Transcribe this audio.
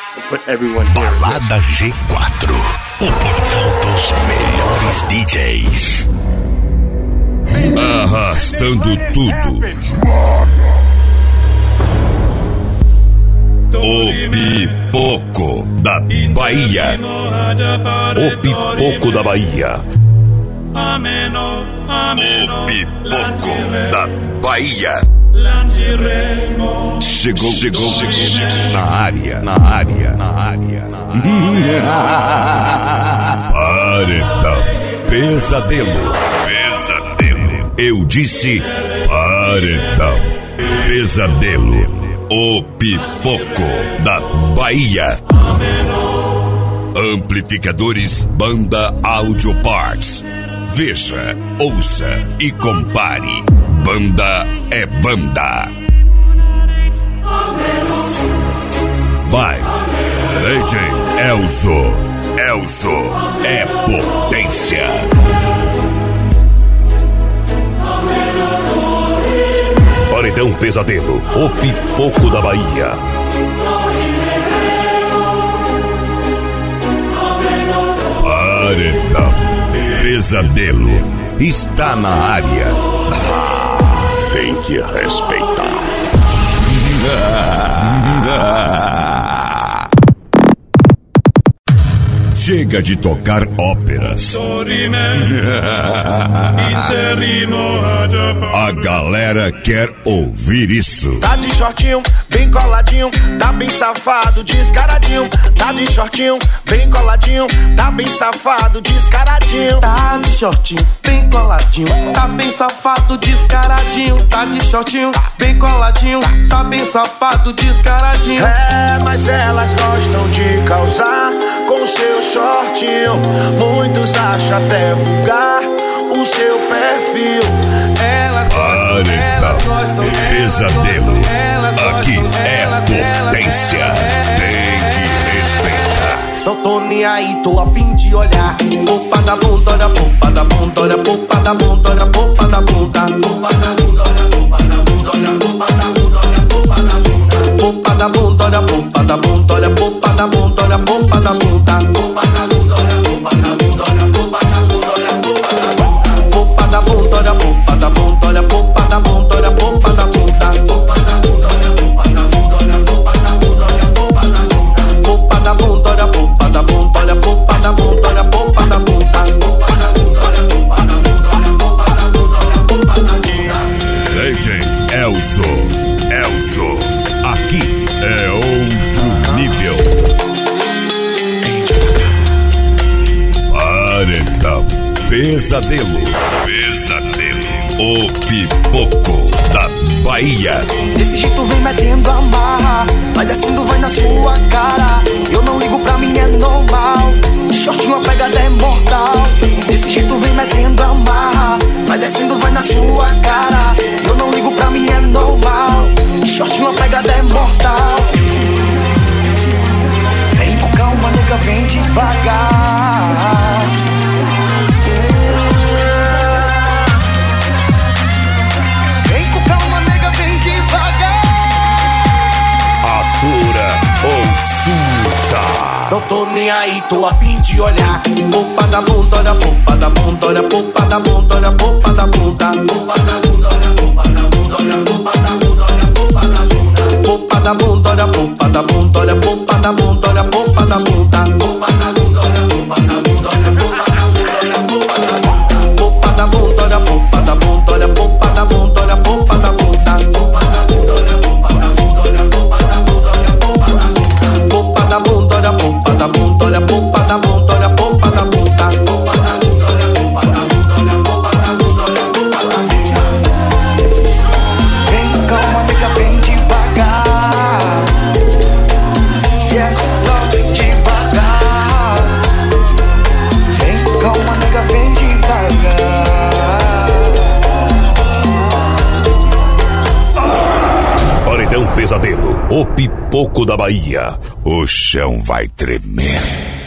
put everyone here. Balada G4, o portal dos melhores DJs. Arrastando tudo. O Pipoco da Bahia. O Pipoco da Bahia. O Pipoco da Bahia. Chegou na área. Paredão Pesadelo. Eu disse paredão Pesadelo. O Pipoco da Bahia. Amplificadores Banda Audio Parts. Veja, ouça e compare. Banda é banda. By DJ Elzo. Elzo é potência. Paredão Pesadelo, o Pipoco da Bahia. Paredão Pesadelo está na área. Tem que respeitar. Chega de tocar óperas. A galera quer ouvir isso. Tá de shortinho, bem coladinho, tá bem safado, descaradinho. Tá de shortinho, bem coladinho, tá bem safado, descaradinho. Tá de shortinho, bem coladinho, tá bem safado, descaradinho. Tá de shortinho, bem coladinho, tá bem safado, descaradinho. É, mas elas gostam de causar com seu shortinho. Muitos acham até vulgar o seu perfil. Paredão Pesadelo. Aqui é potência. Tem que respeitar. Não tô nem aí, tô a fim de olhar. Popa da bunda, olha popa da bunda, olha popa da bunda, olha popa da bunda. Popa da bunda, olha popa da bunda, olha popa da bunda, olha popa da bunda. Popa da bunda, olha popa da bunda, olha popa da bunda, olha popa da bunda. Popa da bunda, olha popa da bunda, olha popa da bunda, olha popa da bunda. Popa da bunda, olha popa da bunda, olha popa da bunda, olha popa da bunda. Popa da bunda, olha popa da bunda, olha popa da bunda, olha popa da bunda. Popa da bunda, olha popa da bunda, olha popa da bunda, olha popa da bunda. Popa da bunda, olha popa da bunda, olha popa da bunda, olha popa da bunda. DJ Elzo. Aqui é outro nível. Paredão Pesadelo. O Pipoco da Bahia. Desse jeito vem metendo a marra, vai descendo, vai na sua cara. Eu não ligo, pra mim é normal. Shortinho a pegada é mortal. Desse jeito vem metendo a marra, vai descendo, vai na sua cara. Eu não ligo, pra mim é normal. Shortinho a pegada é mortal. Vem com calma, nega, vem devagar. Vem com calma, nega, vem devagar. Atura ou surta. Não tô nem aí, tô a fim de olhar. Popa da bunda, olha popa da bunda, olha popa da bunda, olha popa da bunda. Popa da bunda, olha popa da bunda, olha popa da bunda, olha popa da bunda. Popa da bunda, olha popa da bunda, olha popa da bunda, olha popa da bunda. Popa da bunda, olha popa da bunda, olha popa da bunda, olha popa da bunda. Popa da bunda, olha popa da bunda, olha popa da bunda, olha popa da bunda. Popa da bunda, olha popa da bunda, olha popa da bunda, olha popa da bunda. Popa da bunda, olha popa da bunda, olha popa da bunda, olha popa da bunda. Popa da bunda, olha popa da bunda, olha popa da bunda, olha popa da bunda. Vem calma, nega, vem devagar. Yes, love, devagar. Vem calma, nega, vem devagar. Paredão Pesadelo, o Pipoco da Bahia. O chão vai tremer.